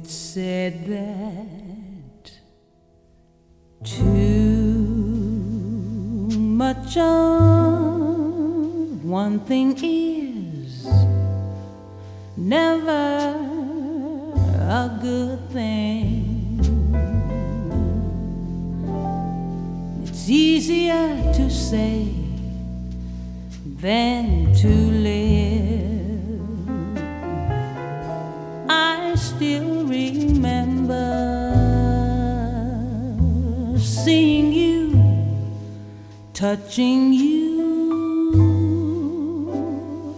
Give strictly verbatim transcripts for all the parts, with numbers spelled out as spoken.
It's said that too much of one thing is never a good thing. It's easier to say than to live. I still remember seeing you, touching you,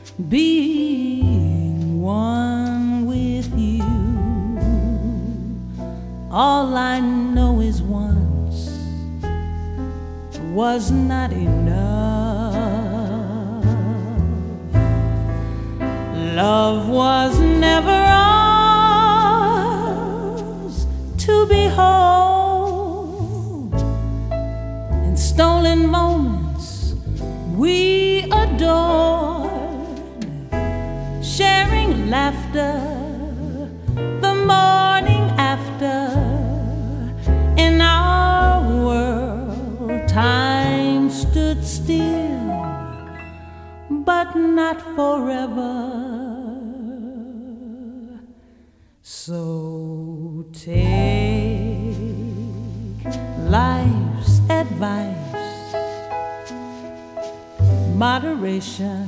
being one with you. All I know is once was not enough. Love was never ours to behold. In stolen moments we adored, sharing laughter the morning after. In our world time stood still, but not forever. So take life's advice, moderation,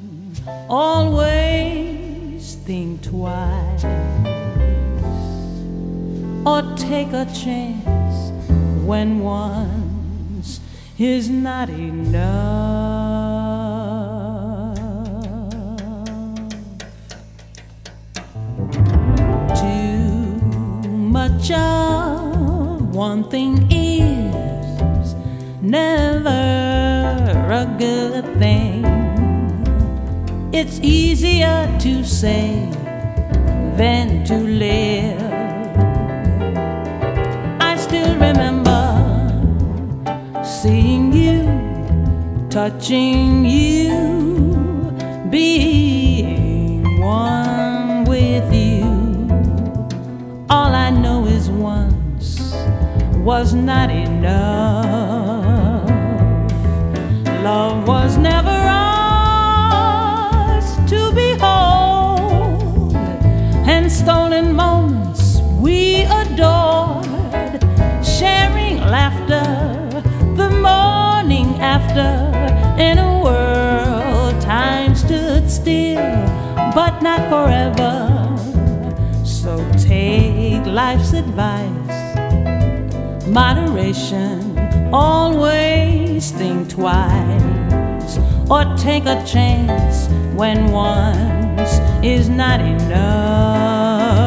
always think twice, or take a chance when once is not enough. Much of one thing is never a good thing. It's easier to say than to live. I still remember seeing you, touching you, being one with you. All I know is once was not enough. Love was never ours to behold, and stolen moments we adored, sharing laughter the morning after. In a world time stood still, but not forever. So take life's advice, moderation, always think twice, or take a chance when once is not enough.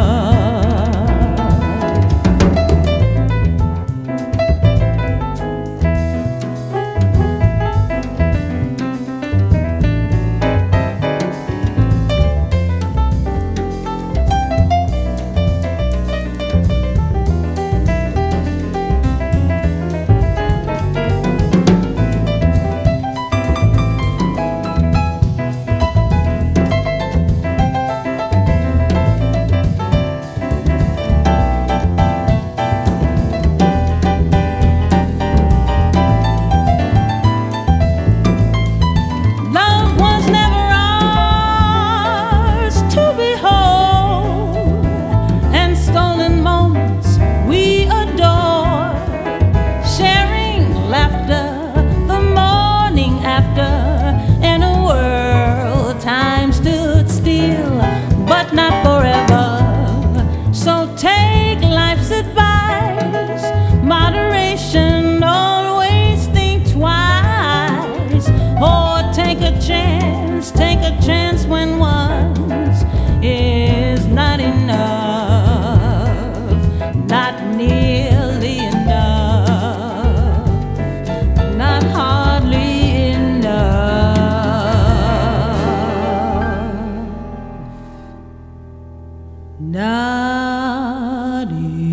Take a chance when once is not enough, not nearly enough, not hardly enough, not enough.